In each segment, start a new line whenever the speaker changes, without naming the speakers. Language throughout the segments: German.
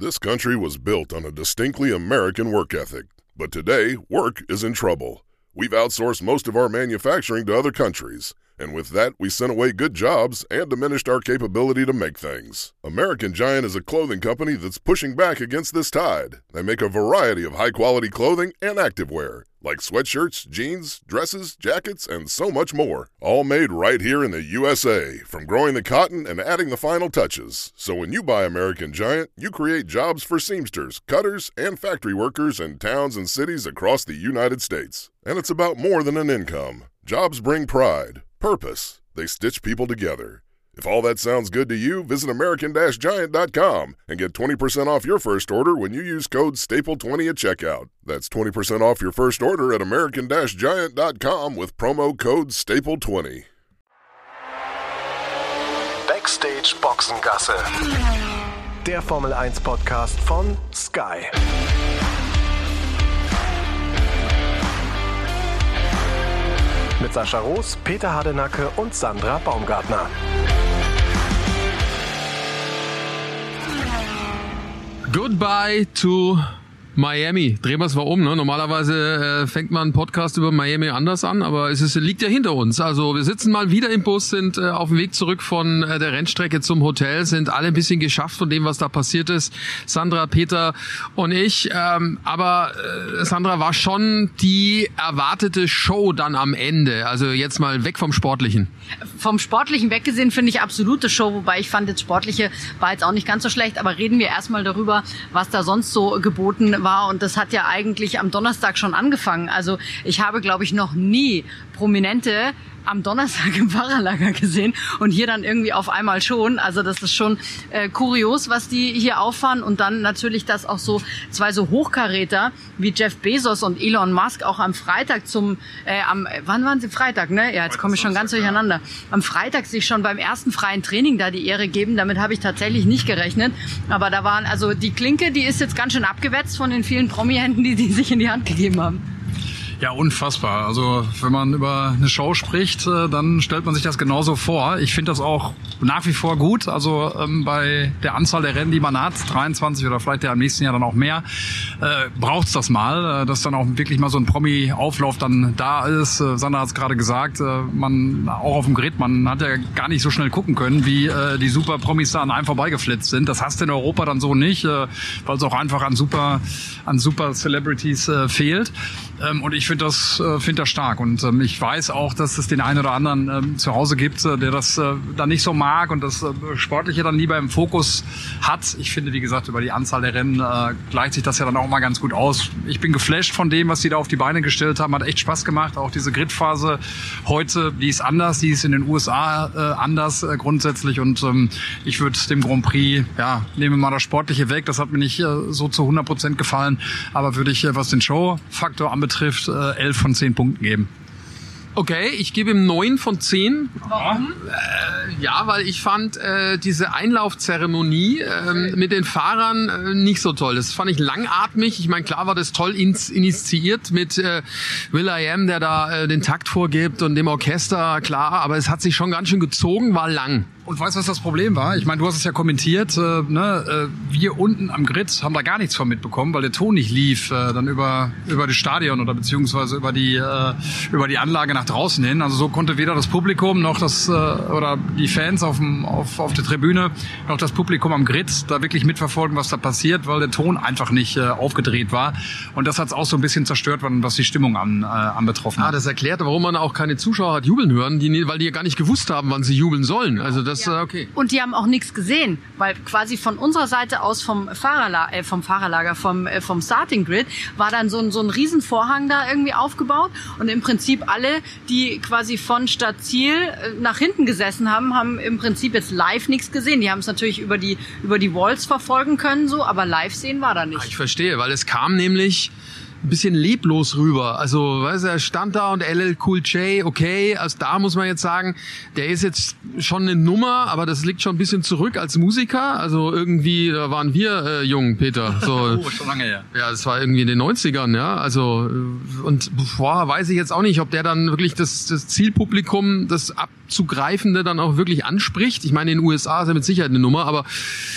This country was built on a distinctly American work ethic. But today, work is in trouble. We've outsourced most of our manufacturing to other countries. And with that, we sent away good jobs and diminished our capability to make things. American Giant is a clothing company that's pushing back against this tide. They make a variety of high-quality clothing and activewear, like sweatshirts, jeans, dresses, jackets, and so much more. All made right here in the USA, from growing the cotton and adding the final touches. So when you buy American Giant, you create jobs for seamsters, cutters, and factory workers in towns and cities across the United States. And it's about more than an income. Jobs bring pride, purpose. They stitch people together. If all that sounds good to you, visit American-Giant.com and get 20% off your first order when you use code STAPLE20 at checkout. That's 20% off your first order at American-Giant.com with promo code STAPLE20.
Backstage Boxengasse. Der Formel 1 Podcast von Sky. Mit Sascha Roos, Peter Hardenacke und Sandra Baumgartner.
Goodbye to Miami. Drehen wir es mal um. Ne? Normalerweise fängt man einen Podcast über Miami anders an, aber liegt ja hinter uns. Also wir sitzen mal wieder im Bus, sind auf dem Weg zurück von der Rennstrecke zum Hotel, sind alle ein bisschen geschafft von dem, was da passiert ist. Sandra, Peter und ich. Aber Sandra, war schon die erwartete Show dann am Ende. Also jetzt mal weg vom Sportlichen.
Vom Sportlichen weggesehen finde ich absolute Show, wobei ich fand, das Sportliche war jetzt auch nicht ganz so schlecht. Aber reden wir erstmal darüber, was da sonst so geboten war, und das hat ja eigentlich am Donnerstag schon angefangen. Also ich habe, glaube ich, noch nie Prominente am Donnerstag im Fahrerlager gesehen und hier dann irgendwie auf einmal schon. Also das ist schon kurios, was die hier auffahren, und dann natürlich, dass auch so zwei so Hochkaräter wie Jeff Bezos und Elon Musk auch am Freitag wann waren sie? Freitag, ne? Ja, jetzt komme ich schon ganz durcheinander. Am Freitag sich schon beim ersten freien Training da die Ehre geben, damit habe ich tatsächlich nicht gerechnet. Aber da waren, also die Klinke, die ist jetzt ganz schön abgewetzt von den vielen Promi-Händen, die sich in die Hand gegeben haben.
Ja, unfassbar. Also wenn man über eine Show spricht, dann stellt man sich das genauso vor. Ich finde das auch nach wie vor gut. Also bei der Anzahl der Rennen, die man hat, 23 oder vielleicht ja im nächsten Jahr dann auch mehr, braucht's das mal, dass dann auch wirklich mal so ein Promi-Auflauf dann da ist. Sandra hat es gerade gesagt, man auch auf dem Grid, man hat ja gar nicht so schnell gucken können, wie die Super-Promis da an einem vorbeigeflitzt sind. Das hast du in Europa dann so nicht, weil es auch einfach an super Celebrities fehlt. Und ich finde das stark, und ich weiß auch, dass es den einen oder anderen zu Hause gibt, der das dann nicht so mag und das Sportliche dann lieber im Fokus hat. Ich finde, wie gesagt, über die Anzahl der Rennen gleicht sich das ja dann auch mal ganz gut aus. Ich bin geflasht von dem, was die da auf die Beine gestellt haben. Hat echt Spaß gemacht. Auch diese Gridphase heute, die ist anders, die ist in den USA anders grundsätzlich, und ich würde dem Grand Prix, nehmen wir mal das Sportliche weg, das hat mir nicht so zu 100% gefallen, aber würde ich, was den Show-Faktor anbetrifft, 11 von 10 Punkten geben.
Okay, ich gebe ihm 9 von 10.
Warum?
Weil ich fand diese Einlaufzeremonie mit den Fahrern nicht so toll. Das fand ich langatmig. Ich meine, klar war das toll initiiert mit will.i.am, der da den Takt vorgibt, und dem Orchester, klar, aber es hat sich schon ganz schön gezogen, war lang.
Und weißt du, was das Problem war? Ich meine, du hast es ja kommentiert, wir unten am Grid haben da gar nichts von mitbekommen, weil der Ton nicht lief, dann über das Stadion oder beziehungsweise über die Anlage nach draußen hin. Also so konnte weder das Publikum noch oder die Fans auf der Tribüne noch das Publikum am Grid da wirklich mitverfolgen, was da passiert, weil der Ton einfach nicht aufgedreht war. Und das hat es auch so ein bisschen zerstört, was die Stimmung anbetroffen hat.
Das erklärt, warum man auch keine Zuschauer hat jubeln hören, weil die ja gar nicht gewusst haben, wann sie jubeln sollen. Also das okay.
Und die haben auch nichts gesehen, weil quasi von unserer Seite aus vom Fahrerlager, vom Starting Grid war dann so ein Riesenvorhang da irgendwie aufgebaut, und im Prinzip alle, die quasi von Startziel nach hinten gesessen haben im Prinzip jetzt live nichts gesehen. Die haben es natürlich über die Walls verfolgen können, so, aber live sehen war da nicht.
Ich verstehe, weil es kam nämlich ein bisschen leblos rüber. Also, weißt du, er stand da, und LL Cool J, okay, also da muss man jetzt sagen, der ist jetzt schon eine Nummer, aber das liegt schon ein bisschen zurück als Musiker. Also irgendwie, da waren wir jung, Peter. So,
schon lange her.
Ja, das war irgendwie in den 90ern, ja. Also, und weiß ich jetzt auch nicht, ob der dann wirklich das Zielpublikum, das Abzugreifende dann auch wirklich anspricht. Ich meine, in den USA ist er mit Sicherheit eine Nummer, aber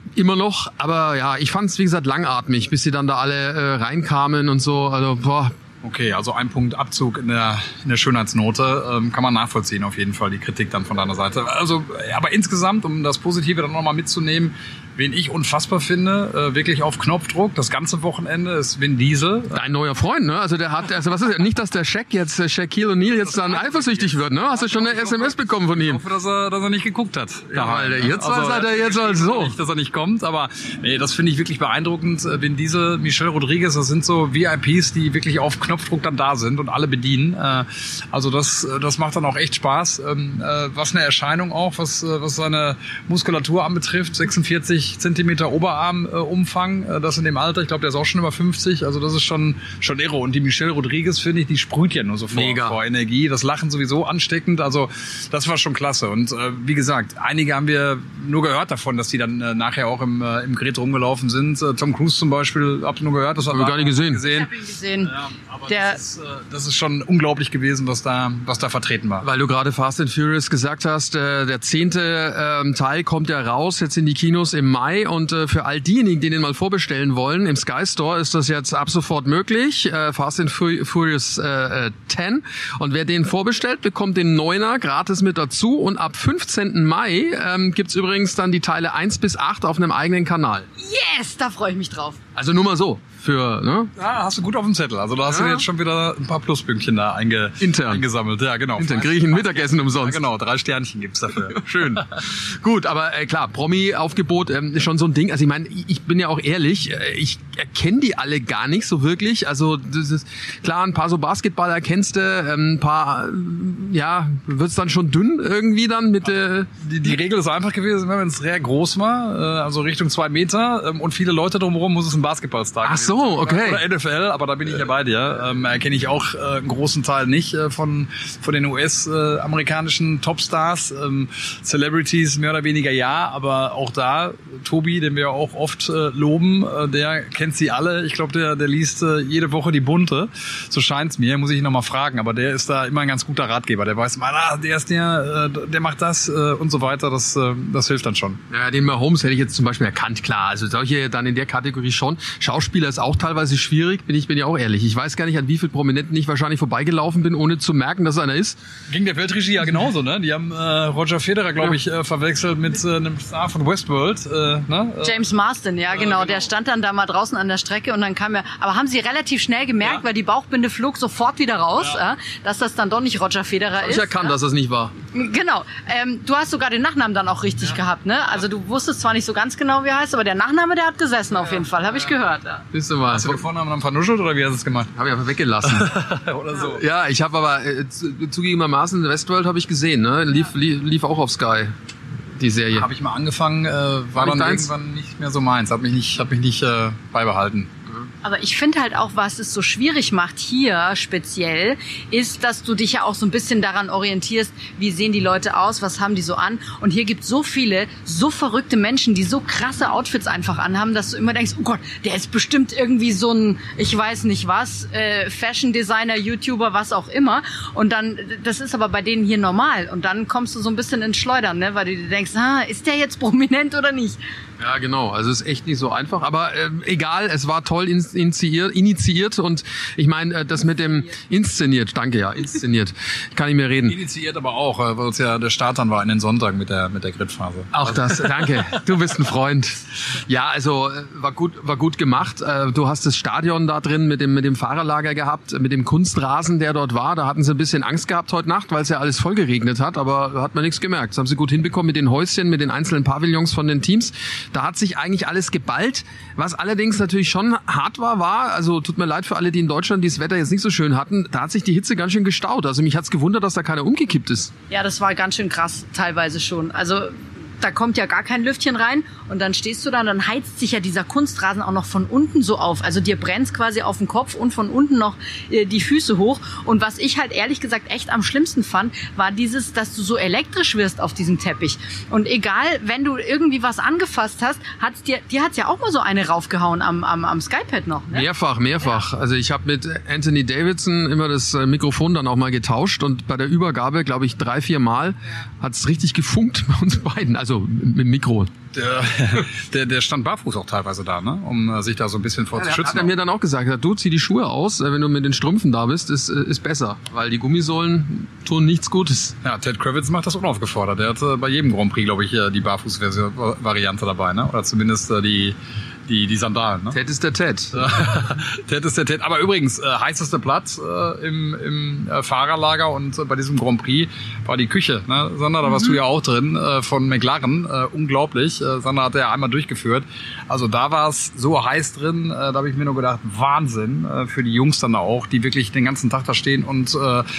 Immer noch, aber ja, ich fand es, wie gesagt, langatmig, bis sie dann da alle reinkamen und so. Also, boah.
Okay, also ein Punkt Abzug in der Schönheitsnote, kann man nachvollziehen auf jeden Fall, die Kritik dann von deiner Seite. Also, aber insgesamt, um das Positive dann nochmal mitzunehmen, wen ich unfassbar finde, wirklich auf Knopfdruck, das ganze Wochenende, ist Vin Diesel.
Dein neuer Freund, ne? Also der hat, was ist, nicht, dass der Shaquille O'Neal jetzt dann eifersüchtig wird, ne? Hast du schon eine SMS bekommen von ihm?
Ich hoffe, dass er nicht geguckt hat.
Ja, weil jetzt seid er jetzt halt so.
Nicht, dass er nicht kommt, aber nee, das finde ich wirklich beeindruckend. Vin Diesel, Michelle Rodriguez, das sind so VIPs, die wirklich auf Knopfdruck dann da sind und alle bedienen. Also das macht dann auch echt Spaß. Was eine Erscheinung auch, was seine Muskulatur anbetrifft, 46 Zentimeter Oberarmumfang, das in dem Alter, ich glaube, der ist auch schon über 50, also das ist schon irre. Und die Michelle Rodriguez, finde ich, die sprüht ja nur so vor Energie, das Lachen sowieso ansteckend, also das war schon klasse. Und wie gesagt, einige haben wir nur gehört davon, dass die dann nachher auch im Gerät rumgelaufen sind. Tom Cruise zum Beispiel, habt ihr nur gehört? Das
haben wir gar nicht gesehen.
Ich habe ihn gesehen.
Ja, aber das ist schon unglaublich gewesen, was da vertreten war.
Weil du gerade Fast and Furious gesagt hast, der 10. Teil kommt ja raus, jetzt in die Kinos im Mai, und für all diejenigen, die den mal vorbestellen wollen, im Sky Store ist das jetzt ab sofort möglich, Fast and Furious 10, und wer den vorbestellt, bekommt den 9er gratis mit dazu, und ab 15. Mai gibt's übrigens dann die Teile 1 bis 8 auf einem eigenen Kanal.
Yes, da freue ich mich drauf.
Also nur mal so. Ne?
Ja, hast du gut auf dem Zettel. Also da hast du jetzt schon wieder ein paar Pluspünktchen da eingesammelt. Ja, genau.
Intern kriege ich ein Mittagessen umsonst.
Ja, genau, 3 Sternchen gibt's dafür.
Schön. Gut, aber klar, Promi-Aufgebot ist schon so ein Ding. Also ich meine, ich bin ja auch ehrlich, ich erkenne die alle gar nicht so wirklich. Also das ist klar, ein paar so Basketballer kennst du, ein paar, ja, wird's dann schon dünn irgendwie dann mit
die Regel ist einfach gewesen, wenn es sehr groß war, also Richtung 2 Meter und viele Leute drumherum, muss es ein Basketballstar
Ach so, okay.
Oder NFL, aber da bin ich ja bei dir. Erkenne ich auch einen großen Teil nicht von den US-amerikanischen Topstars. Celebrities mehr oder weniger ja, aber auch da, Tobi, den wir auch oft loben, der kennt sie alle. Ich glaube, der liest jede Woche die Bunte. So scheint's mir, muss ich ihn nochmal fragen. Aber der ist da immer ein ganz guter Ratgeber. Der weiß mal, der ist der macht das und so weiter. Das hilft dann schon.
Ja, den Mahomes hätte ich jetzt zum Beispiel erkannt, klar. Also solche dann in der Kategorie schon. Schauspieler ist auch teilweise schwierig, bin ja auch ehrlich. Ich weiß gar nicht, an wie vielen Prominenten ich wahrscheinlich vorbeigelaufen bin, ohne zu merken, dass einer ist.
Ging der Weltregie ja genauso, ne? Die haben Roger Federer, glaube ich, verwechselt mit einem Star von Westworld. Ne?
James Marsden, ja genau. Der stand dann da mal draußen an der Strecke und dann kam er. Aber haben sie relativ schnell gemerkt, weil die Bauchbinde flog sofort wieder raus, dass das dann doch nicht Roger Federer ist.
Ich erkannt, dass das nicht war.
Genau. Du hast sogar den Nachnamen dann auch richtig gehabt, ne? Also du wusstest zwar nicht so ganz genau, wie er heißt, aber der Nachname, der hat gesessen auf jeden Fall, habe ich gehört. Ja.
Bist du mal.
Hast du den Vornamen dann vernuschelt oder wie hast du es gemacht?
Habe ich einfach weggelassen.
Oder so.
Ja, ich habe aber zugegebenermaßen Westworld habe ich gesehen, ne? Lief auch auf Sky, die Serie.
Habe ich mal angefangen, war dann irgendwann nicht mehr so meins, hab mich nicht beibehalten.
Aber ich finde halt auch, was es so schwierig macht hier speziell, ist, dass du dich ja auch so ein bisschen daran orientierst, wie sehen die Leute aus, was haben die so an. Und hier gibt es so viele, so verrückte Menschen, die so krasse Outfits einfach anhaben, dass du immer denkst, oh Gott, der ist bestimmt irgendwie so ein, ich weiß nicht was, Fashion Designer, YouTuber, was auch immer. Und dann, das ist aber bei denen hier normal. Und dann kommst du so ein bisschen ins Schleudern, ne? Weil du dir denkst, ist der jetzt prominent oder nicht?
Ja, genau. Also ist echt nicht so einfach. Aber egal, es war toll initiiert. Und ich meine, das mit dem inszeniert, danke, ja, inszeniert. Kann ich mir reden.
Initiiert aber auch, weil es ja der Start dann war in den Sonntag mit der Grid-Phase.
Auch das, danke. Du bist ein Freund. Ja, also war gut gemacht. Du hast das Stadion da drin mit dem Fahrerlager gehabt, mit dem Kunstrasen, der dort war. Da hatten sie ein bisschen Angst gehabt heute Nacht, weil es ja alles voll geregnet hat. Aber da hat man nichts gemerkt. Das haben sie gut hinbekommen mit den Häuschen, mit den einzelnen Pavillons von den Teams. Da hat sich eigentlich alles geballt. Was allerdings natürlich schon hart war, also tut mir leid für alle, die in Deutschland dieses Wetter jetzt nicht so schön hatten, da hat sich die Hitze ganz schön gestaut. Also mich hat's gewundert, dass da keiner umgekippt ist.
Ja, das war ganz schön krass, teilweise schon. Also da kommt ja gar kein Lüftchen rein und dann stehst du da und dann heizt sich ja dieser Kunstrasen auch noch von unten so auf. Also dir brennt's quasi auf den Kopf und von unten noch die Füße hoch. Und was ich halt ehrlich gesagt echt am schlimmsten fand, war dieses, dass du so elektrisch wirst auf diesem Teppich. Und egal, wenn du irgendwie was angefasst hast, dir hat's ja auch mal so eine raufgehauen am Skypad noch. Ne?
Mehrfach. Ja. Also ich habe mit Anthony Davidson immer das Mikrofon dann auch mal getauscht und bei der Übergabe, glaube ich, 3-4 Mal hat's richtig gefunkt bei uns beiden. Also Also mit dem Mikro.
Der stand barfuß auch teilweise da, ne? Um sich da so ein bisschen vor zu schützen.
Hat er mir dann auch gesagt, du zieh die Schuhe aus, wenn du mit den Strümpfen da bist, ist besser, weil die Gummisohlen tun nichts Gutes.
Ja, Ted Kravitz macht das unaufgefordert. Der hat bei jedem Grand Prix, glaube ich, die Barfuß-Variante dabei, ne? Oder zumindest die Sandalen, ne?
Ted ist der Ted.
Ted ist der Ted. Aber übrigens, heißester Platz im Fahrerlager und bei diesem Grand Prix war die Küche, ne? Sandra, da warst du ja auch drin, von McLaren. Unglaublich. Sandra hat ja einmal durchgeführt. Also da war es so heiß drin, da habe ich mir nur gedacht, Wahnsinn für die Jungs dann auch, die wirklich den ganzen Tag da stehen und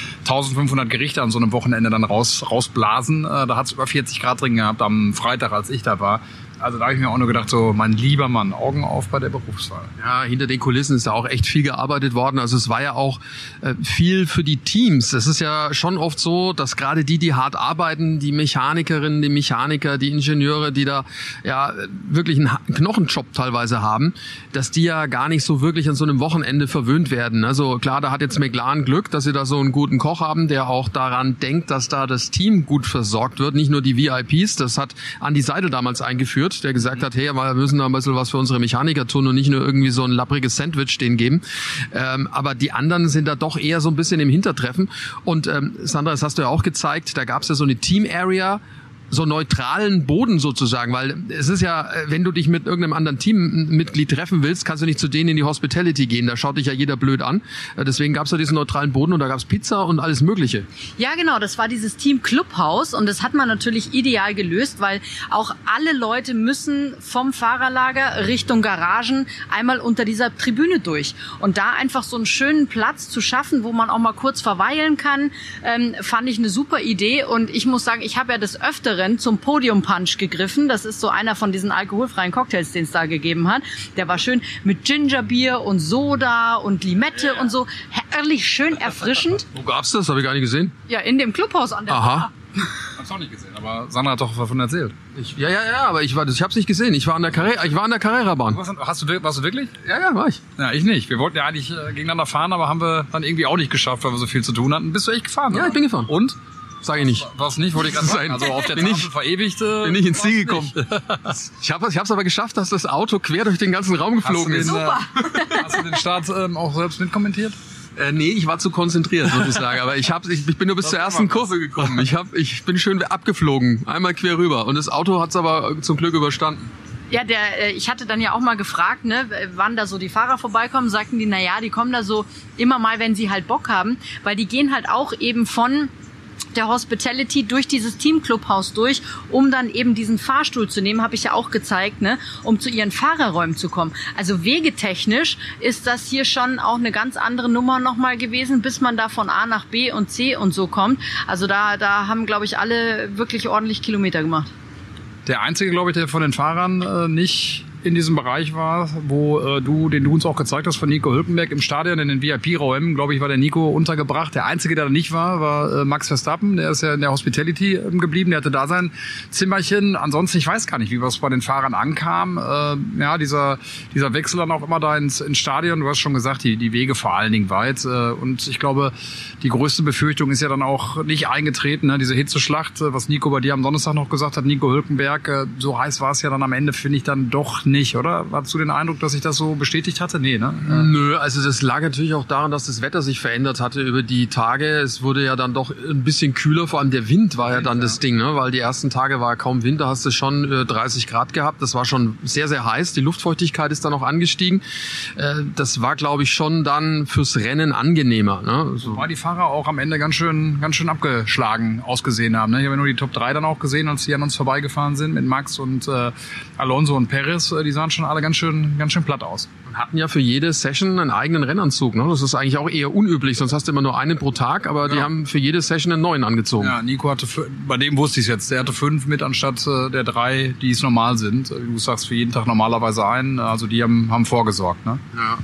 1500 Gerichte an so einem Wochenende dann rausblasen. Da hat es über 40 Grad drin gehabt am Freitag, als ich da war. Also da habe ich mir auch nur gedacht, so mein lieber Mann, Augen auf bei der Berufswahl.
Ja, hinter den Kulissen ist da auch echt viel gearbeitet worden. Also es war ja auch viel für die Teams. Es ist ja schon oft so, dass gerade die hart arbeiten, die Mechanikerinnen, die Mechaniker, die Ingenieure, die da ja wirklich einen Knochenjob teilweise haben, dass die ja gar nicht so wirklich an so einem Wochenende verwöhnt werden. Also klar, da hat jetzt McLaren Glück, dass sie da so einen guten Koch haben, der auch daran denkt, dass da das Team gut versorgt wird, nicht nur die VIPs. Das hat Andi Seidel damals eingeführt, der gesagt hat, hey, wir müssen da ein bisschen was für unsere Mechaniker tun und nicht nur irgendwie so ein lappriges Sandwich denen geben. Aber die anderen sind da doch eher so ein bisschen im Hintertreffen. Und Sandra, das hast du ja auch gezeigt, da gab es ja so eine Team-Area, so neutralen Boden sozusagen, weil es ist ja, wenn du dich mit irgendeinem anderen Teammitglied treffen willst, kannst du nicht zu denen in die Hospitality gehen, da schaut dich ja jeder blöd an. Deswegen gab es da diesen neutralen Boden und da gab es Pizza und alles Mögliche.
Ja, genau, das war dieses Team Clubhaus und das hat man natürlich ideal gelöst, weil auch alle Leute müssen vom Fahrerlager Richtung Garagen einmal unter dieser Tribüne durch. Und da einfach so einen schönen Platz zu schaffen, wo man auch mal kurz verweilen kann, fand ich eine super Idee und ich muss sagen, ich habe ja des Öfteren zum Podium Punch gegriffen. Das ist so einer von diesen alkoholfreien Cocktails, den es da gegeben hat. Der war schön mit Gingerbier und Soda und Limette und so. Herrlich schön erfrischend.
Wo gab's das? Habe ich gar nicht gesehen.
Ja, in dem Clubhaus an der
Bar.
Hab's auch nicht gesehen, aber Sandra hat doch davon erzählt.
Ja, aber ich hab's nicht gesehen. Ich war an der Carrera-Bahn.
Warst du wirklich?
Ja, war ich.
Ja, ich nicht. Wir wollten ja eigentlich gegeneinander fahren, aber haben wir dann irgendwie auch nicht geschafft, weil wir so viel zu tun hatten. Bist du echt gefahren?
Ja,
oder?
Ich bin gefahren.
Und?
Sag ich nicht.
Was nicht, wollte ich gerade sagen. Also auf der Tafel verewigt.
Bin nicht ins Ziel gekommen. Ich hab's aber geschafft, dass das Auto quer durch den ganzen Raum geflogen ist.
Super.
Hast du den Start auch selbst mitkommentiert?
Nee, ich war zu konzentriert sozusagen, aber ich bin nur bis zur ersten Kurve gekommen. Ich bin schön abgeflogen, einmal quer rüber und das Auto hat's aber zum Glück überstanden.
Ja, ich hatte dann ja auch mal gefragt, ne, wann da so die Fahrer vorbeikommen, sagten die, die kommen da so immer mal, wenn sie halt Bock haben, weil die gehen halt auch eben von der Hospitality durch dieses Team-Clubhaus durch, um dann eben diesen Fahrstuhl zu nehmen, habe ich ja auch gezeigt, ne, um zu ihren Fahrerräumen zu kommen. Also wegetechnisch ist das hier schon auch eine ganz andere Nummer nochmal gewesen, bis man da von A nach B und C und so kommt. Also da haben, glaube ich, alle wirklich ordentlich Kilometer gemacht.
Der einzige, glaube ich, der von den Fahrern nicht in diesem Bereich war, wo den du uns auch gezeigt hast, von Nico Hülkenberg im Stadion in den VIP-Räumen, glaube ich, war der Nico untergebracht. Der einzige, der da nicht war Max Verstappen. Der ist ja in der Hospitality geblieben. Der hatte da sein Zimmerchen. Ansonsten, ich weiß gar nicht, wie was bei den Fahrern ankam. Dieser Wechsel dann auch immer da ins Stadion. Du hast schon gesagt, die Wege vor allen Dingen weit. Und ich glaube, die größte Befürchtung ist ja dann auch nicht eingetreten. Ne? Diese Hitzeschlacht, was Nico bei dir am Donnerstag noch gesagt hat, Nico Hülkenberg, so heiß war es ja dann am Ende, finde ich dann doch nicht, oder? Hattest du den Eindruck, dass sich das so bestätigt hatte? Nee, ne?
Nö, also das lag natürlich auch daran, dass das Wetter sich verändert hatte über die Tage. Es wurde ja dann doch ein bisschen kühler, vor allem der Wind war ja dann das Ding, ne? Weil die ersten Tage war kaum Wind, da hast du schon 30 Grad gehabt. Das war schon sehr, sehr heiß. Die Luftfeuchtigkeit ist dann auch angestiegen. Das war, glaube ich, schon dann fürs Rennen angenehmer. Ne?
So. Weil die Fahrer auch am Ende ganz schön abgeschlagen ausgesehen haben. Ne? Ich habe ja nur die Top 3 dann auch gesehen, als die an uns vorbeigefahren sind mit Max und Alonso und Perez. Die sahen schon alle ganz schön platt aus.
Und hatten ja für jede Session einen eigenen Rennanzug. Ne? Das ist eigentlich auch eher unüblich, sonst hast du immer nur einen pro Tag, aber die haben für jede Session einen neuen angezogen.
Ja, Nico hatte, bei dem wusste ich es jetzt, der hatte 5 mit anstatt der 3, die es normal sind. Du sagst für jeden Tag normalerweise einen, also die haben vorgesorgt. Ne?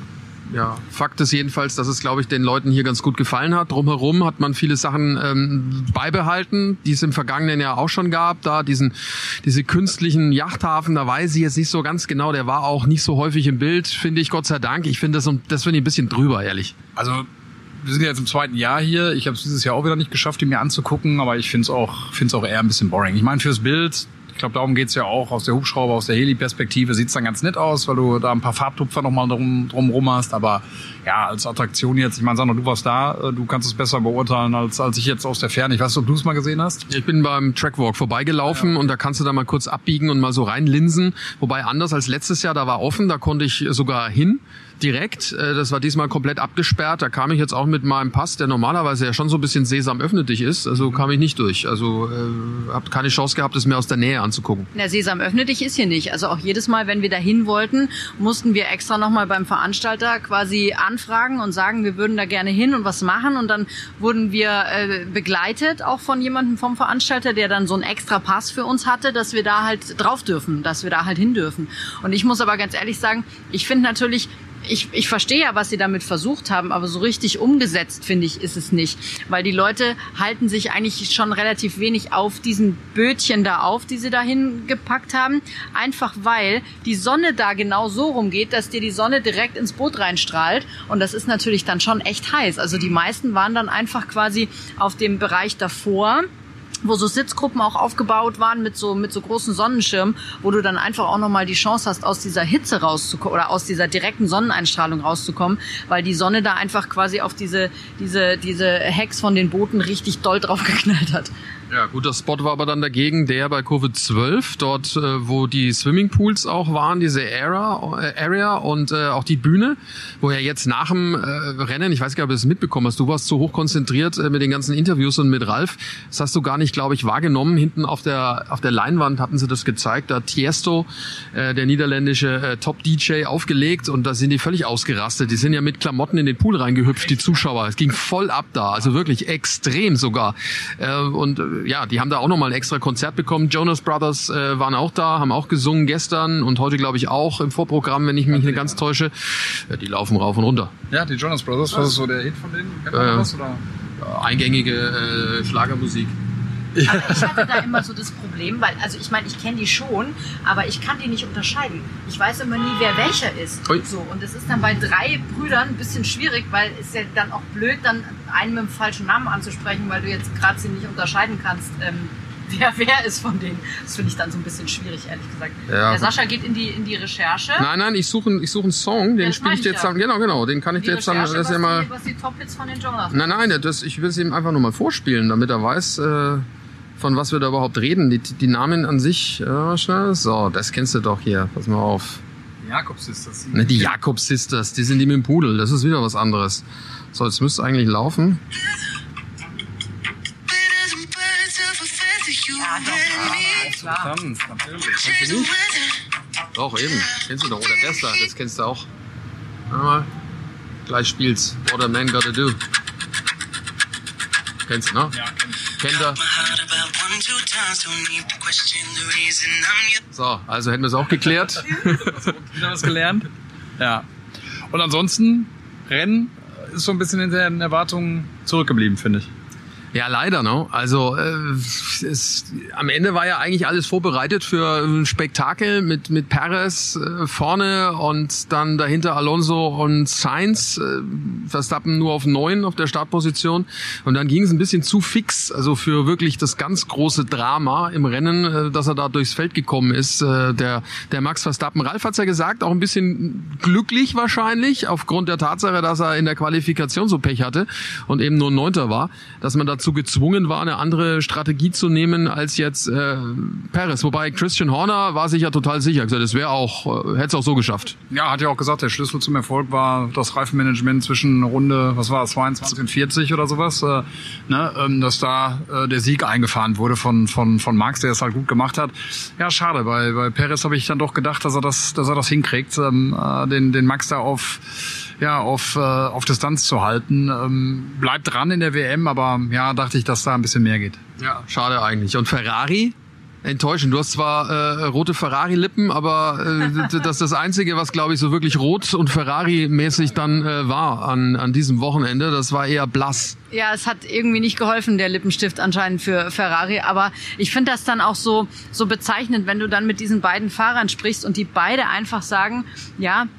Ja, Fakt ist jedenfalls, dass es, glaube ich, den Leuten hier ganz gut gefallen hat. Drumherum hat man viele Sachen beibehalten, die es im vergangenen Jahr auch schon gab. Da diese künstlichen Yachthafen, da weiß ich jetzt nicht so ganz genau, der war auch nicht so häufig im Bild, finde ich, Gott sei Dank. Ich finde das finde ich ein bisschen drüber, ehrlich.
Also wir sind ja jetzt im 2. Jahr hier. Ich habe es dieses Jahr auch wieder nicht geschafft, die mir anzugucken, aber ich finde es auch eher ein bisschen boring. Ich meine, fürs Bild Ich glaube, darum geht's ja auch. Aus der Hubschrauber, aus der Heli-Perspektive sieht's dann ganz nett aus, weil du da ein paar Farbtupfer nochmal drumrum hast. Aber ja, als Attraktion jetzt, ich meine, Sandro, du warst da, du kannst es besser beurteilen als ich jetzt aus der Ferne. Ich weiß nicht, ob du es mal gesehen hast.
Ich bin beim Trackwalk vorbeigelaufen und da kannst du da mal kurz abbiegen und mal so reinlinsen. Wobei anders als letztes Jahr, da war offen, da konnte ich sogar hin. Direkt, das war diesmal komplett abgesperrt. Da kam ich jetzt auch mit meinem Pass, der normalerweise ja schon so ein bisschen Sesam öffne dich ist. Also kam ich nicht durch. Also habe keine Chance gehabt, es mir aus der Nähe anzugucken.
Na, Sesam öffne dich ist hier nicht. Also auch jedes Mal, wenn wir da hin wollten, mussten wir extra nochmal beim Veranstalter quasi anfragen und sagen, wir würden da gerne hin und was machen. Und dann wurden wir begleitet, auch von jemandem vom Veranstalter, der dann so einen extra Pass für uns hatte, dass wir da halt drauf dürfen, dass wir da halt hin dürfen. Und ich muss aber ganz ehrlich sagen, ich finde natürlich, ich verstehe ja, was sie damit versucht haben, aber so richtig umgesetzt, finde ich, ist es nicht. Weil die Leute halten sich eigentlich schon relativ wenig auf diesen Bötchen da auf, die sie da hingepackt haben. Einfach weil die Sonne da genau so rumgeht, dass dir die Sonne direkt ins Boot reinstrahlt. Und das ist natürlich dann schon echt heiß. Also die meisten waren dann einfach quasi auf dem Bereich davor, wo so Sitzgruppen auch aufgebaut waren mit so großen Sonnenschirmen, wo du dann einfach auch nochmal die Chance hast, aus dieser Hitze rauszukommen oder aus dieser direkten Sonneneinstrahlung rauszukommen, weil die Sonne da einfach quasi auf diese Hecks von den Booten richtig doll drauf geknallt hat.
Ja, guter Spot war aber dann dagegen der bei Kurve 12, dort wo die Swimmingpools auch waren, diese Area und auch die Bühne, wo ja jetzt nach dem Rennen, ich weiß gar nicht, ob du es mitbekommen hast, du warst so hoch konzentriert mit den ganzen Interviews und mit Ralf, das hast du gar nicht, glaube ich, wahrgenommen. Hinten auf der Leinwand hatten sie das gezeigt, da hat Tiesto, der niederländische Top-DJ, aufgelegt und da sind die völlig ausgerastet. Die sind ja mit Klamotten in den Pool reingehüpft, die Zuschauer. Es ging voll ab da, also wirklich extrem sogar. Und ja, die haben da auch nochmal ein extra Konzert bekommen. Jonas Brothers waren auch da, haben auch gesungen gestern und heute, glaube ich, auch im Vorprogramm, wenn ich mich nicht ganz täusche. Ja, die laufen rauf und runter.
Ja, die Jonas Brothers, was ist so der Hit von denen? Kennt man das, oder?
Eingängige Schlagermusik.
Aber ich hatte da immer so das Problem, weil, also ich meine, ich kenne die schon, aber ich kann die nicht unterscheiden. Ich weiß immer nie, wer welcher ist.
Ui.
So, und es ist dann bei 3 Brüdern ein bisschen schwierig, weil es ja dann auch blöd, dann einen mit dem falschen Namen anzusprechen, weil du jetzt gerade sie nicht unterscheiden kannst, wer ist von denen. Das finde ich dann so ein bisschen schwierig, ehrlich gesagt. Ja. Der Sascha geht in die Recherche.
Nein, ich suche einen Song, den spiele ich dir jetzt dann, genau, den kann ich dir jetzt dann,
das ja mal. Was die Top-Hits von den Jonas?
Nein, ich will es ihm einfach nur mal vorspielen, damit er weiß, von was wir da überhaupt reden. Die Namen an sich, schnell. So, das kennst du doch hier. Pass mal auf.
Die Jakobs Sisters.
Ne, die Jakobs Sisters, die sind die mit dem Pudel. Das ist wieder was anderes. So, jetzt müsste eigentlich laufen.
Ja,
Kennst du nicht? Doch, eben. Kennst du doch. Oder das da, das kennst du auch. Warte mal. Gleich spielt's. What a Man Gotta Do. Kennst du, ne? Ja, kennt er. So, also hätten wir es auch geklärt.
Wieder was gelernt. Ja. Und ansonsten, Rennen ist so ein bisschen in den Erwartungen zurückgeblieben, finde ich.
Ja, leider, ne? Also am Ende war ja eigentlich alles vorbereitet für ein Spektakel mit Perez vorne und dann dahinter Alonso und Sainz, Verstappen nur auf 9 auf der Startposition und dann ging es ein bisschen zu fix, also für wirklich das ganz große Drama im Rennen, dass er da durchs Feld gekommen ist, der Max Verstappen. Ralf hat's ja gesagt, auch ein bisschen glücklich wahrscheinlich, aufgrund der Tatsache, dass er in der Qualifikation so Pech hatte und eben nur 9. war, dass man dazu gezwungen war, eine andere Strategie zu nehmen als jetzt Perez. Wobei Christian Horner war sich ja total sicher. Das wäre auch, hätte es auch so geschafft.
Ja, hat ja auch gesagt, der Schlüssel zum Erfolg war das Reifenmanagement zwischen Runde, 22 und 40 oder sowas, dass da der Sieg eingefahren wurde von Max, der es halt gut gemacht hat. Ja, schade. Bei Perez habe ich dann doch gedacht, dass er das hinkriegt, den Max da auf Distanz zu halten. Bleibt dran in der WM, aber ja, dachte ich, dass da ein bisschen mehr geht.
Ja, schade eigentlich. Und Ferrari? Enttäuschend. Du hast zwar rote Ferrari-Lippen, aber das ist das Einzige, was, glaube ich, so wirklich rot und Ferrari-mäßig dann war an diesem Wochenende. Das war eher blass.
Ja, es hat irgendwie nicht geholfen, der Lippenstift anscheinend für Ferrari. Aber ich finde das dann auch so bezeichnend, wenn du dann mit diesen beiden Fahrern sprichst und die beide einfach sagen, ja,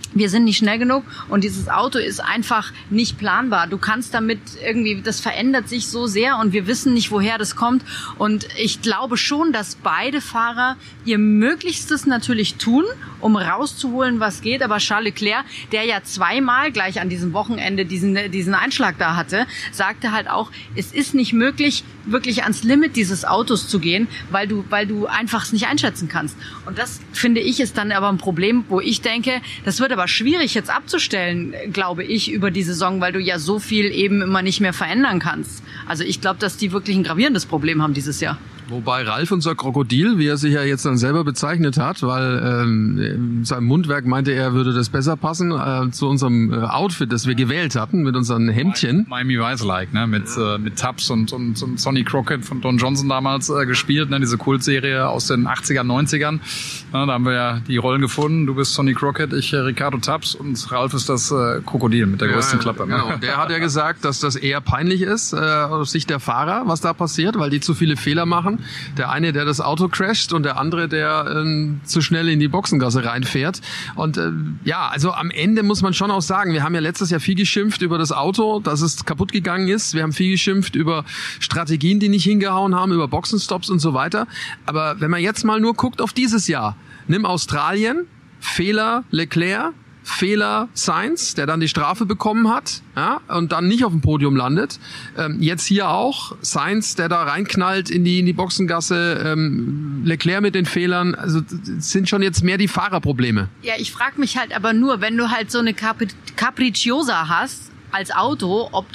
wir sind nicht schnell genug und dieses Auto ist einfach nicht planbar. Du kannst damit irgendwie, das verändert sich so sehr und wir wissen nicht, woher das kommt. Und ich glaube schon, dass beide Fahrer ihr Möglichstes natürlich tun, um rauszuholen, was geht. Aber Charles Leclerc, der ja zweimal gleich an diesem Wochenende diesen Einschlag da hatte, sagte halt auch, es ist nicht möglich, wirklich ans Limit dieses Autos zu gehen, weil du einfach es nicht einschätzen kannst. Und das, finde ich, ist dann aber ein Problem, wo ich denke, das wird aber schwierig jetzt abzustellen, glaube ich, über die Saison, weil du ja so viel eben immer nicht mehr verändern kannst. Also ich glaube, dass die wirklich ein gravierendes Problem haben dieses Jahr.
Wobei Ralf, unser Krokodil, wie er sich ja jetzt dann selber bezeichnet hat, weil in seinem Mundwerk meinte er, würde das besser passen zu unserem Outfit, das wir gewählt hatten, mit unseren Hemdchen.
Miami Vice-like, ne? Mit Tubbs und Sonny Crockett von Don Johnson damals gespielt, ne? Diese Kultserie aus den 80ern, 90ern. Ja, da haben wir ja die Rollen gefunden. Du bist Sonny Crockett, ich Ricardo Tubbs und Ralf ist das Krokodil mit der größten Klappe. Ne?
Genau. Der hat ja gesagt, dass das eher peinlich ist aus Sicht der Fahrer, was da passiert, weil die zu viele Fehler machen. Der eine, der das Auto crasht und der andere, der zu schnell in die Boxengasse reinfährt. Und also am Ende muss man schon auch sagen, wir haben ja letztes Jahr viel geschimpft über das Auto, dass es kaputt gegangen ist. Wir haben viel geschimpft über Strategien, die nicht hingehauen haben, über Boxenstops und so weiter. Aber wenn man jetzt mal nur guckt auf dieses Jahr, nimm Australien, Fehler Leclerc, Fehler Sainz, der dann die Strafe bekommen hat, ja, und dann nicht auf dem Podium landet. Jetzt hier auch Sainz, der da reinknallt in die Boxengasse, Leclerc mit den Fehlern. Also es sind schon jetzt mehr die Fahrerprobleme.
Ja, ich frage mich halt aber nur, wenn du halt so eine Capricciosa hast als Auto, ob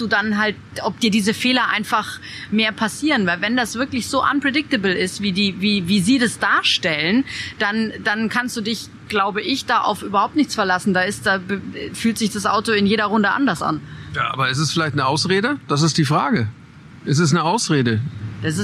dir diese Fehler einfach mehr passieren, weil wenn das wirklich so unpredictable ist, wie sie das darstellen, dann kannst du dich, glaube ich, da auf überhaupt nichts verlassen. Da fühlt sich das Auto in jeder Runde anders an.
Ja, aber ist es vielleicht eine Ausrede? Das ist die Frage. Ist es eine Ausrede?
Das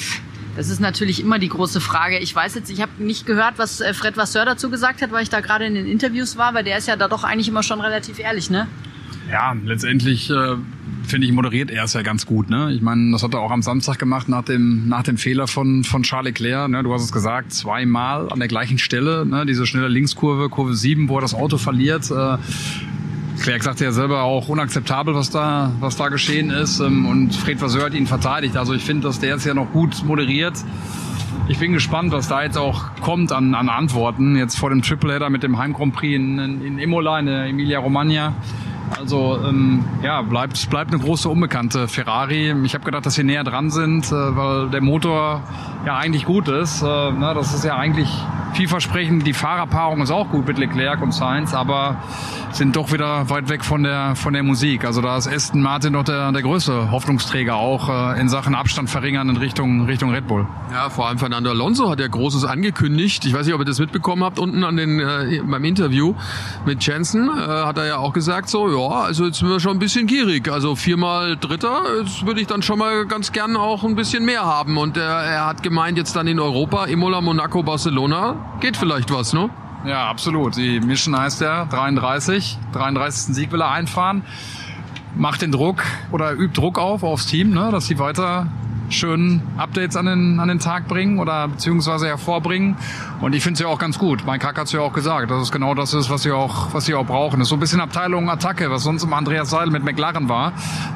ist natürlich immer die große Frage. Ich weiß jetzt, ich habe nicht gehört, was Fred Vasseur dazu gesagt hat, weil ich da gerade in den Interviews war, weil der ist ja da doch eigentlich immer schon relativ ehrlich, ne?
Ja, letztendlich finde ich, moderiert er es ja ganz gut, ne? Ich meine, das hat er auch am Samstag gemacht nach dem Fehler von Charles Leclerc, ne? Du hast es gesagt, zweimal an der gleichen Stelle, ne? Diese schnelle Linkskurve, Kurve 7, wo er das Auto verliert. Leclerc sagte ja selber auch unakzeptabel, was da geschehen ist, und Fred Vasseur hat ihn verteidigt. Also ich finde, dass der jetzt ja noch gut moderiert. Ich bin gespannt, was da jetzt auch kommt an Antworten jetzt vor dem Tripleheader mit dem Heim Grand Prix in Imola, in der Emilia Romagna. Also bleibt eine große Unbekannte Ferrari. Ich habe gedacht, dass sie näher dran sind, weil der Motor ja eigentlich gut ist. Das ist ja eigentlich vielversprechend. Die Fahrerpaarung ist auch gut mit Leclerc und Sainz, aber sind doch wieder weit weg von der Musik. Also da ist Aston Martin noch der größte Hoffnungsträger auch in Sachen Abstand verringern in Richtung Red Bull.
Ja, vor allem Fernando Alonso hat ja Großes angekündigt. Ich weiß nicht, ob ihr das mitbekommen habt, unten beim Interview mit Jensen hat er ja auch gesagt, so, ja, also jetzt sind wir schon ein bisschen gierig. Also 4-mal Dritter, jetzt würde ich dann schon mal ganz gern auch ein bisschen mehr haben. Und er hat gemeint, jetzt dann in Europa, Imola, Monaco, Barcelona, geht vielleicht was, ne?
Ja, absolut. Die Mission heißt ja 33. 33. Sieg will er einfahren. Macht den Druck oder übt Druck aufs Team, ne, dass sie weiter schön Updates an den Tag bringen oder beziehungsweise hervorbringen. Und ich finde es ja auch ganz gut. Mein Kack hat es ja auch gesagt, dass es genau das ist, was sie auch brauchen. Das ist so ein bisschen Abteilung Attacke, was sonst immer Andreas Seidel mit McLaren war.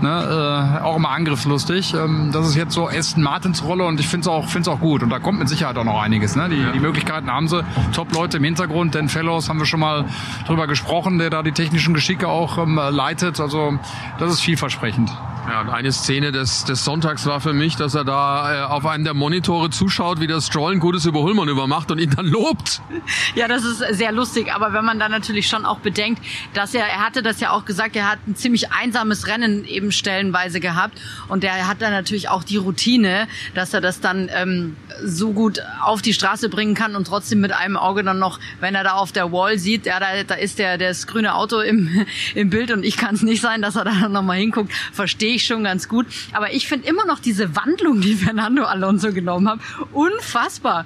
Ne? Auch immer angriffslustig. Das ist jetzt so Aston Martins Rolle und ich finde es auch gut. Und da kommt mit Sicherheit auch noch einiges. Ne? Die Möglichkeiten haben sie. Top-Leute im Hintergrund. Dan Fellows haben wir schon mal drüber gesprochen, der da die technischen Geschicke auch leitet. Also das ist vielversprechend.
Ja, und eine Szene des Sonntags war für mich, dass er da auf einen der Monitore zuschaut, wie der Stroll ein gutes Überholmanöver macht und ihn dann lobt.
Ja, das ist sehr lustig, aber wenn man dann natürlich schon auch bedenkt, dass er hatte das ja auch gesagt, er hat ein ziemlich einsames Rennen eben stellenweise gehabt und der hat dann natürlich auch die Routine, dass er das dann so gut auf die Straße bringen kann und trotzdem mit einem Auge dann noch, wenn er da auf der Wall sieht, ja, da ist das grüne Auto im Bild und ich kann es nicht sein, dass er da noch mal hinguckt, verstehe ich schon ganz gut. Aber ich finde immer noch diese Wandlung, die Fernando Alonso genommen hat, unfassbar.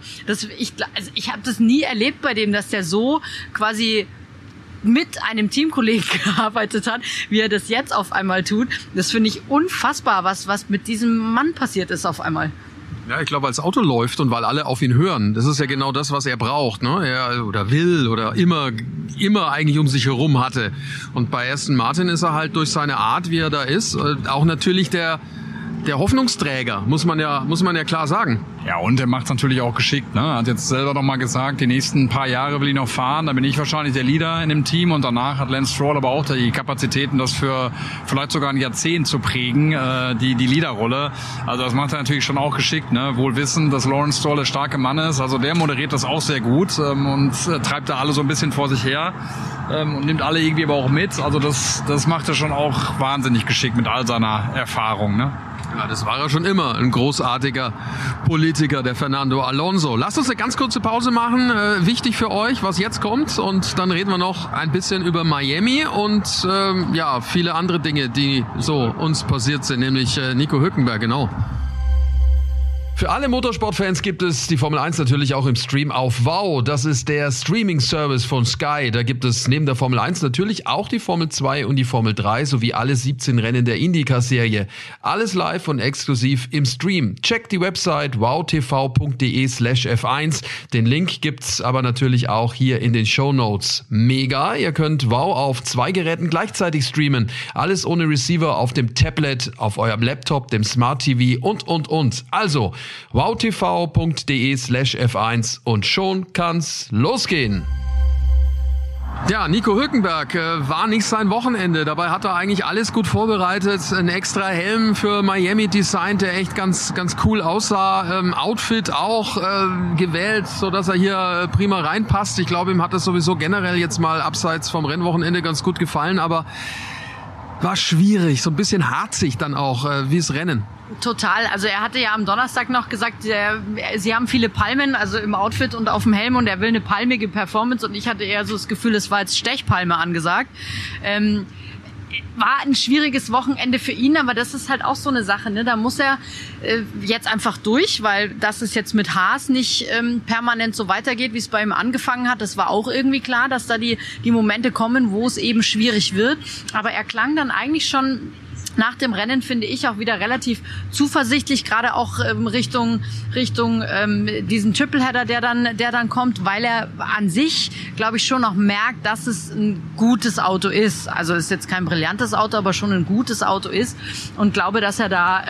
Ich habe das nie erlebt bei dem, dass der so quasi mit einem Teamkollegen gearbeitet hat, wie er das jetzt auf einmal tut. Das finde ich unfassbar, was mit diesem Mann passiert ist auf einmal.
Ja, ich glaube, weil das Auto läuft und weil alle auf ihn hören. Das ist ja genau das, was er braucht, ne? Er oder will oder immer eigentlich um sich herum hatte. Und bei Aston Martin ist er halt durch seine Art, wie er da ist, auch natürlich der Hoffnungsträger, muss man ja klar sagen.
Ja, und er macht es natürlich auch geschickt, ne? Hat jetzt selber noch mal gesagt, die nächsten paar Jahre will ich noch fahren, da bin ich wahrscheinlich der Leader in dem Team und danach hat Lance Stroll aber auch die Kapazitäten, das für vielleicht sogar ein Jahrzehnt zu prägen, die Leaderrolle. Also das macht er natürlich schon auch geschickt, ne? Wohl wissend, dass Lawrence Stroll der starke Mann ist, also der moderiert das auch sehr gut und treibt da alle so ein bisschen vor sich her und nimmt alle irgendwie aber auch mit. Also das macht er schon auch wahnsinnig geschickt mit all seiner Erfahrung, ne?
Ja, das war er schon immer, ein großartiger Politiker, der Fernando Alonso. Lasst uns eine ganz kurze Pause machen. Wichtig für euch, was jetzt kommt. Und dann reden wir noch ein bisschen über Miami und viele andere Dinge, die so uns passiert sind, nämlich Nico Hülkenberg, genau. Für alle Motorsportfans gibt es die Formel 1 natürlich auch im Stream auf WOW. Das ist der Streaming-Service von Sky. Da gibt es neben der Formel 1 natürlich auch die Formel 2 und die Formel 3 sowie alle 17 Rennen der IndyCar-Serie. Alles live und exklusiv im Stream. Checkt die Website wowtv.de/f1. Den Link gibt's aber natürlich auch hier in den Shownotes. Mega, ihr könnt WOW auf 2 Geräten gleichzeitig streamen. Alles ohne Receiver auf dem Tablet, auf eurem Laptop, dem Smart TV und. Also wowtv.de/f1 und schon kann's losgehen. Ja, Nico Hülkenberg war nicht sein Wochenende. Dabei hat er eigentlich alles gut vorbereitet. Ein extra Helm für Miami designt, der echt ganz cool aussah. Outfit auch gewählt, so dass er hier prima reinpasst. Ich glaube, ihm hat das sowieso generell jetzt mal abseits vom Rennwochenende ganz gut gefallen, aber war schwierig, so ein bisschen harzig dann auch, wie das Rennen.
Total. Also er hatte ja am Donnerstag noch gesagt, sie haben viele Palmen, also im Outfit und auf dem Helm und er will eine palmige Performance und ich hatte eher so das Gefühl, es war jetzt Stechpalme angesagt. War ein schwieriges Wochenende für ihn, aber das ist halt auch so eine Sache, ne? Da muss er jetzt einfach durch, weil das ist jetzt mit Haas nicht permanent so weitergeht, wie es bei ihm angefangen hat. Das war auch irgendwie klar, dass da die Momente kommen, wo es eben schwierig wird. Aber er klang dann eigentlich schon nach dem Rennen, finde ich, auch wieder relativ zuversichtlich, gerade auch Richtung diesen Tripleheader, der dann kommt, weil er an sich, glaube ich, schon noch merkt, dass es ein gutes Auto ist. Also ist jetzt kein brillantes Auto, aber schon ein gutes Auto ist und glaube, dass er da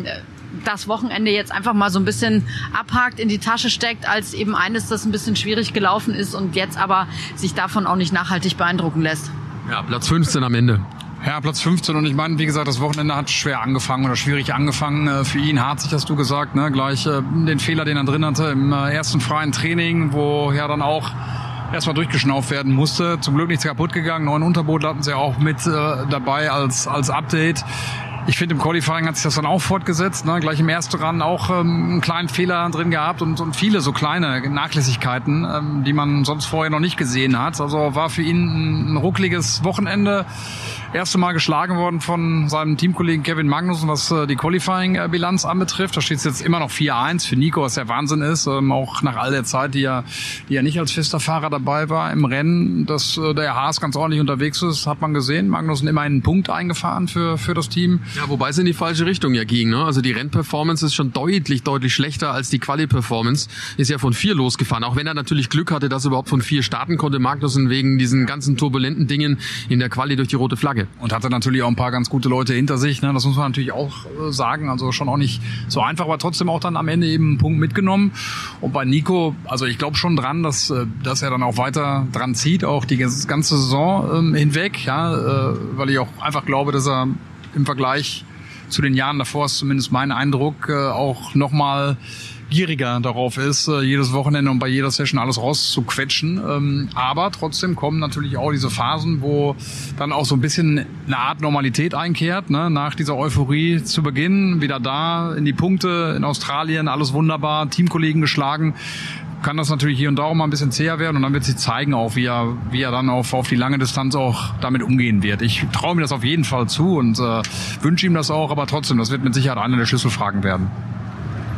das Wochenende jetzt einfach mal so ein bisschen abhakt, in die Tasche steckt, als eben eines, das ein bisschen schwierig gelaufen ist und jetzt aber sich davon auch nicht nachhaltig beeindrucken lässt.
Ja, Platz 15 am Ende.
Ja, Platz 15 und ich meine, wie gesagt, das Wochenende hat schwer angefangen oder schwierig angefangen. Für ihn harzig, hast du gesagt, ne? Gleich den Fehler, den er drin hatte im ersten freien Training, wo ja dann auch erstmal durchgeschnauft werden musste. Zum Glück nichts kaputt gegangen. Neuen Unterboot hatten sie auch mit dabei als Update. Ich finde, im Qualifying hat sich das dann auch fortgesetzt, ne? Gleich im ersten Run auch einen kleinen Fehler drin gehabt und viele so kleine Nachlässigkeiten, die man sonst vorher noch nicht gesehen hat. Also war für ihn ein ruckliges Wochenende. Erste Mal geschlagen worden von seinem Teamkollegen Kevin Magnussen, was die Qualifying-Bilanz anbetrifft. Da steht es jetzt immer noch 4-1 für Nico, was der Wahnsinn ist. Auch nach all der Zeit, die er nicht als fester Fahrer dabei war im Rennen, dass der Haas ganz ordentlich unterwegs ist, hat man gesehen. Magnussen immerhin einen Punkt eingefahren für das Team.
Ja, wobei es in die falsche Richtung ja ging, ne? Also die Rennperformance ist schon deutlich schlechter als die Quali-Performance. Ist ja von 4 losgefahren. Auch wenn er natürlich Glück hatte, dass er überhaupt von 4 starten konnte, Magnussen, wegen diesen ganzen turbulenten Dingen in der Quali durch die rote Flagge.
Und hatte natürlich auch ein paar ganz gute Leute hinter sich, ne? Das muss man natürlich auch sagen. Also schon auch nicht so einfach, aber trotzdem auch dann am Ende eben einen Punkt mitgenommen. Und bei Nico, also ich glaube schon dran, dass er dann auch weiter dran zieht, auch die ganze Saison hinweg, ja, weil ich auch einfach glaube, dass er im Vergleich zu den Jahren davor, ist zumindest mein Eindruck, auch nochmal gieriger darauf ist, jedes Wochenende und bei jeder Session alles rauszuquetschen. Aber trotzdem kommen natürlich auch diese Phasen, wo dann auch so ein bisschen eine Art Normalität einkehrt, ne? Nach dieser Euphorie zu Beginn, wieder da in die Punkte in Australien, alles wunderbar, Teamkollegen geschlagen. Kann das natürlich hier und da auch mal ein bisschen zäher werden und dann wird sich zeigen auch, wie er dann auf die lange Distanz auch damit umgehen wird. Ich traue mir das auf jeden Fall zu und wünsche ihm das auch, aber trotzdem, das wird mit Sicherheit eine der Schlüsselfragen werden.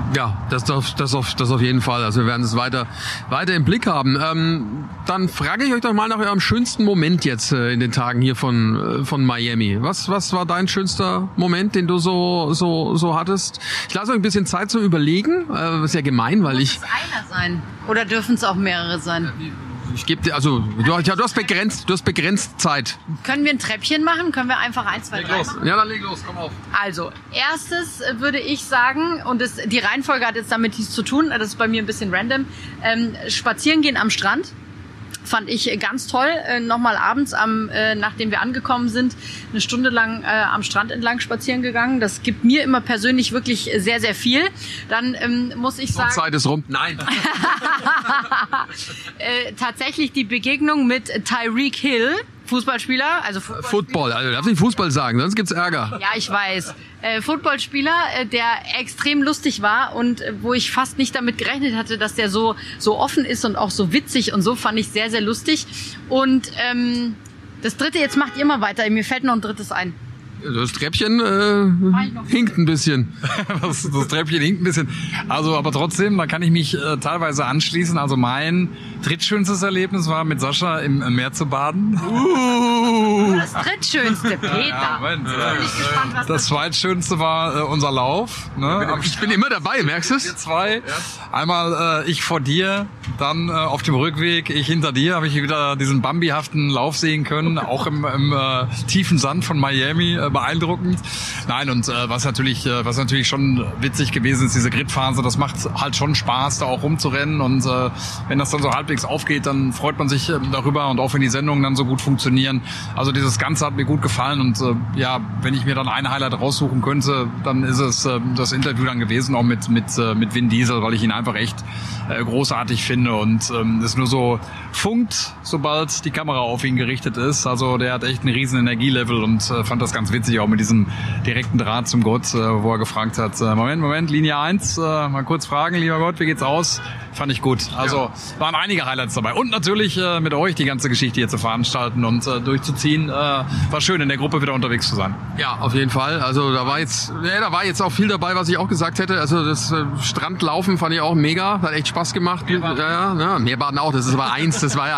Ja, das auf jeden Fall. Also wir werden es weiter im Blick haben. Dann frage ich euch doch mal nach eurem schönsten Moment jetzt in den Tagen hier von Miami. Was war dein schönster Moment, den du so hattest? Ich lasse euch ein bisschen Zeit zum Überlegen. Ist ja gemein, weil ich...
Muss es einer sein? Oder dürfen es auch mehrere sein?
Ich gebe dir, also du hast begrenzt Zeit.
Können wir ein Treppchen machen? Können wir einfach 1, 2, 3 machen?
Ja, dann leg los, komm auf.
Also, erstes würde ich sagen, und die Reihenfolge hat jetzt damit nichts zu tun, das ist bei mir ein bisschen random, spazieren gehen am Strand. Fand ich ganz toll. Nochmal abends, nachdem wir angekommen sind, eine Stunde lang am Strand entlang spazieren gegangen. Das gibt mir immer persönlich wirklich sehr, sehr viel. Dann muss ich sagen...
Zeit ist rum. Nein.
Tatsächlich die Begegnung mit Tyreek Hill, Fußballspieler. Also
Football, also du darfst nicht Fußball sagen, sonst gibt's Ärger.
Ja, ich weiß. Footballspieler, der extrem lustig war und wo ich fast nicht damit gerechnet hatte, dass der so offen ist und auch so witzig und so, fand ich sehr, sehr lustig. Und das dritte, jetzt macht ihr mal weiter, mir fällt noch ein drittes ein.
Das Treppchen hinkt ein bisschen.
Das Treppchen hinkt ein bisschen. Also, aber trotzdem, da kann ich mich teilweise anschließen. Also mein drittschönstes Erlebnis war mit Sascha im Meer zu baden.
Das drittschönste, Peter.
Ja, Moment,
bin ich gespannt, was
das zweitschönste war unser Lauf. Ne?
Ich bin immer dabei, merkst du es?
Wir zwei. Einmal ich vor dir, dann auf dem Rückweg ich hinter dir, habe ich wieder diesen bambihaften Lauf sehen können, auch im tiefen Sand von Miami. Beeindruckend. Nein, und was natürlich schon witzig gewesen ist, diese Gridphase, das macht halt schon Spaß, da auch rumzurennen, und wenn das dann so halbwegs aufgeht, dann freut man sich darüber, und auch wenn die Sendungen dann so gut funktionieren. Also dieses Ganze hat mir gut gefallen, und ja, wenn ich mir dann ein Highlight raussuchen könnte, dann ist es das Interview dann gewesen, auch mit Vin Diesel, weil ich ihn einfach echt großartig finde, und es nur so funkt, sobald die Kamera auf ihn gerichtet ist. Also der hat echt einen riesen Energielevel, und fand das ganz witzig, auch mit diesem direkten Draht zum Gott, wo er gefragt hat, Moment, Linie 1, mal kurz fragen, lieber Gott, wie geht's aus? Fand ich gut. Also waren einige Highlights dabei. Und natürlich mit euch die ganze Geschichte hier zu veranstalten und durchzuziehen. War schön, in der Gruppe wieder unterwegs zu sein.
Ja, auf jeden Fall. Also da war jetzt auch viel dabei, was ich auch gesagt hätte. Also das Strandlaufen fand ich auch mega. Hat echt Spaß gemacht. Meerbaden auch. Das war eins. Das war ja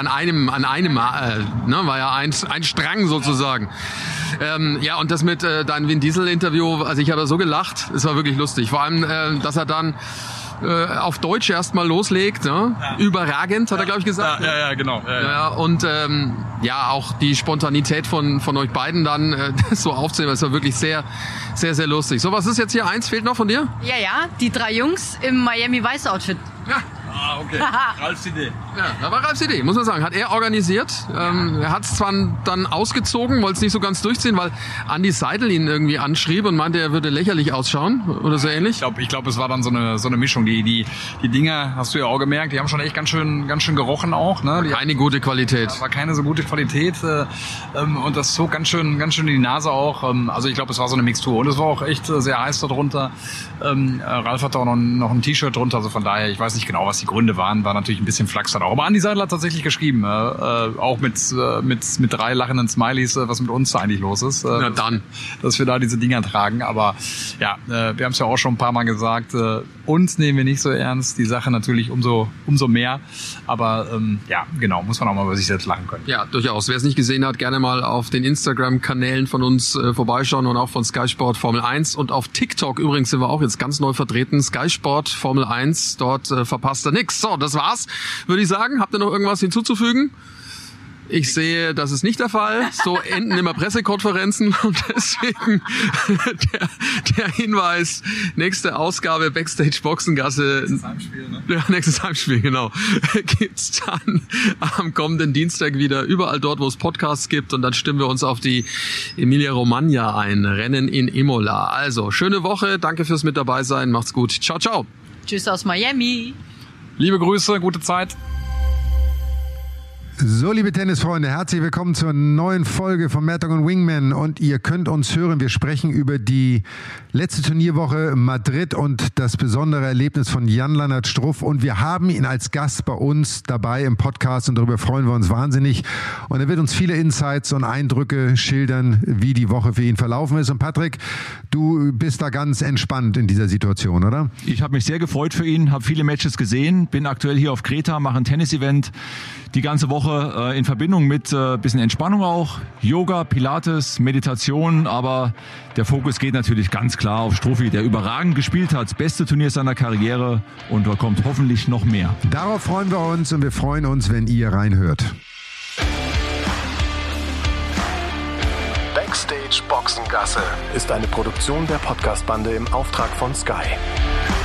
war ja ein Strang sozusagen. Ja, und das mit deinem Vin Diesel Interview, also ich habe so gelacht. Es war wirklich lustig. Vor allem, dass er dann auf Deutsch erstmal loslegt, ne? Ja. Überragend, hat er, glaube ich, gesagt.
Ja, genau.
Ja, und auch die Spontanität von euch beiden dann das so aufzunehmen, das war wirklich sehr, sehr, sehr lustig. So, was ist jetzt hier? Eins fehlt noch von dir?
Ja, die 3 Jungs im Miami Vice Outfit.
Ja.
Ah, okay. Ralfs Idee.
Ja, da war Ralfs Idee, muss man sagen. Hat er organisiert. Er hat es zwar dann ausgezogen, wollte es nicht so ganz durchziehen, weil Andi Seidel ihn irgendwie anschrieb und meinte, er würde lächerlich ausschauen oder so ähnlich.
Ich glaube, es war dann so eine Mischung. Die Dinger, hast du ja auch gemerkt, die haben schon echt ganz schön gerochen auch. Ne?
Keine gute Qualität.
War keine so gute Qualität. Und das zog ganz schön in die Nase auch. Also ich glaube, es war so eine Mixtur. Und es war auch echt sehr heiß darunter. Ralf hatte auch noch ein T-Shirt drunter. Also von daher, ich weiß nicht genau, was die Gründe waren. War natürlich ein bisschen Flachs dann auch. Aber Andi Seidel hat tatsächlich geschrieben, auch mit 3 lachenden Smileys, was mit uns da eigentlich los ist.
Na dann.
Dass wir da diese Dinger tragen. Aber ja, wir haben es ja auch schon ein paar Mal gesagt, uns nehmen wir nicht so ernst. Die Sache natürlich umso mehr. Aber ja, genau, muss man auch mal über sich selbst lachen können.
Ja, durchaus. Wer es nicht gesehen hat, gerne mal auf den Instagram-Kanälen von uns vorbeischauen und auch von Sky Sport Formel 1. Und auf TikTok übrigens sind wir auch jetzt ganz neu vertreten. Sky Sport Formel 1, dort verpasst er nix. So, das war's, würde ich sagen. Habt ihr noch irgendwas hinzuzufügen? Ich sehe, das ist nicht der Fall. So enden immer Pressekonferenzen und deswegen der Hinweis, nächste Ausgabe Backstage Boxengasse.
Nächstes Heimspiel, ne?
Ja, nächstes Heimspiel, genau. Gibt's dann am kommenden Dienstag wieder überall dort, wo es Podcasts gibt, und dann stimmen wir uns auf die Emilia-Romagna ein. Rennen in Imola. Also, schöne Woche. Danke fürs mit dabei sein. Macht's gut. Ciao, ciao.
Tschüss aus Miami.
Liebe Grüße, gute Zeit.
So, liebe Tennisfreunde, herzlich willkommen zur neuen Folge von Mad Dog und Wingman. Und ihr könnt uns hören, wir sprechen über die letzte Turnierwoche Madrid und das besondere Erlebnis von Jan-Lennart Struff. Und wir haben ihn als Gast bei uns dabei im Podcast und darüber freuen wir uns wahnsinnig. Und er wird uns viele Insights und Eindrücke schildern, wie die Woche für ihn verlaufen ist. Und Patrick, du bist da ganz entspannt in dieser Situation, oder?
Ich habe mich sehr gefreut für ihn, habe viele Matches gesehen, bin aktuell hier auf Kreta, mache ein Tennis-Event die ganze Woche in Verbindung mit bisschen Entspannung auch, Yoga, Pilates, Meditation, aber der Fokus geht natürlich ganz klar auf Struffi, der überragend gespielt hat, das beste Turnier seiner Karriere und da kommt hoffentlich noch mehr.
Darauf freuen wir uns und wir freuen uns, wenn ihr reinhört.
Backstage Boxengasse ist eine Produktion der Podcastbande im Auftrag von Sky.